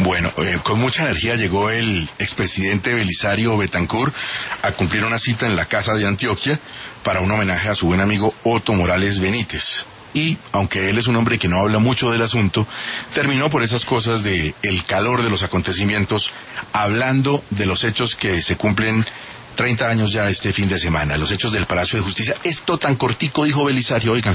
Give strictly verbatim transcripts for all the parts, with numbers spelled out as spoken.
Bueno, eh, con mucha energía llegó el expresidente Belisario Betancur a cumplir una cita en la Casa de Antioquia para un homenaje a su buen amigo Otto Morales Benítez. Y, aunque él es un hombre que no habla mucho del asunto, terminó por esas cosas de el calor de los acontecimientos, hablando de los hechos que se cumplen treinta años ya este fin de semana, los hechos del Palacio de Justicia. Esto tan cortico, dijo Belisario, oigan.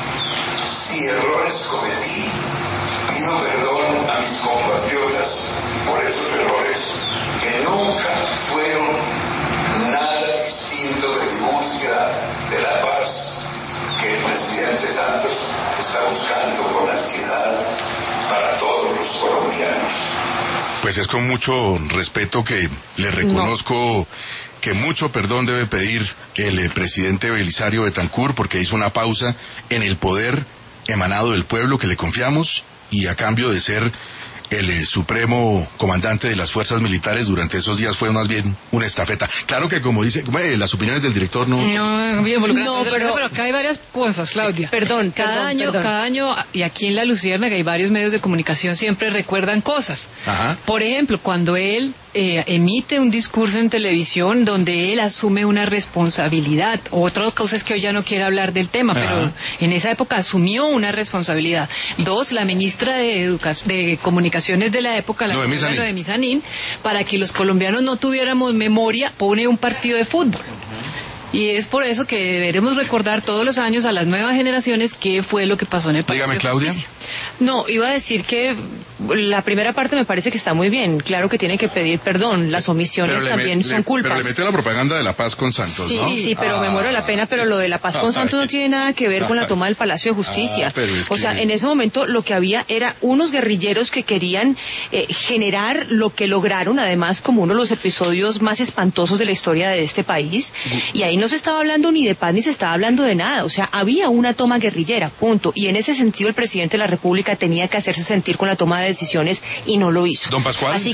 Si errores cometí, pido perdón a mis compatriotas por esos errores que nunca fueron nada distinto de mi búsqueda de la paz que el presidente Santos está buscando con ansiedad para todos los colombianos. Pues es con mucho respeto que le reconozco no. que mucho perdón debe pedir el eh, presidente Belisario Betancur, porque hizo una pausa en el poder emanado del pueblo que le confiamos, y a cambio de ser el eh, supremo comandante de las fuerzas militares durante esos días fue más bien una estafeta. Claro que, como dice, eh, las opiniones del director no... No, bien no, pero, pero acá hay varias cosas, Claudia. Perdón, cada perdón, año, perdón. cada año, y aquí en La Luciérnaga hay varios medios de comunicación siempre recuerdan cosas. Ajá. Por ejemplo, cuando él eh, emite un discurso en televisión donde él asume una responsabilidad. Otra cosa es que hoy ya no quiere hablar del tema, Ajá. pero en esa época asumió una responsabilidad. Dos, la ministra de Educación, de Comunicaciones de la época, la Noemí señora Sanín. Noemí Sanín, para que los colombianos no tuviéramos memoria, pone un partido de fútbol. Y es por eso que deberemos recordar todos los años a las nuevas generaciones qué fue lo que pasó en el Palacio Dígame, de Claudia. Justicia. No, iba a decir que la primera parte me parece que está muy bien. Claro que tiene que pedir perdón. Las omisiones Pero le también me- son le- culpas. Pero le metió la propaganda de la paz con Santos, Sí, ¿no? sí, pero Ah. me muero de la pena, pero lo de la paz con Santos no tiene nada que ver con la toma del Palacio de Justicia. Ah, pero es O que- sea, en ese momento lo que había era unos guerrilleros que querían eh, generar lo que lograron, además, como uno de los episodios más espantosos de la historia de este país. Y ahí no se estaba hablando ni de paz ni se estaba hablando de nada. O sea, había una toma guerrillera, punto. Y en ese sentido el presidente de la República tenía que hacerse sentir con la toma de decisiones y no lo hizo. Don Pascual. Así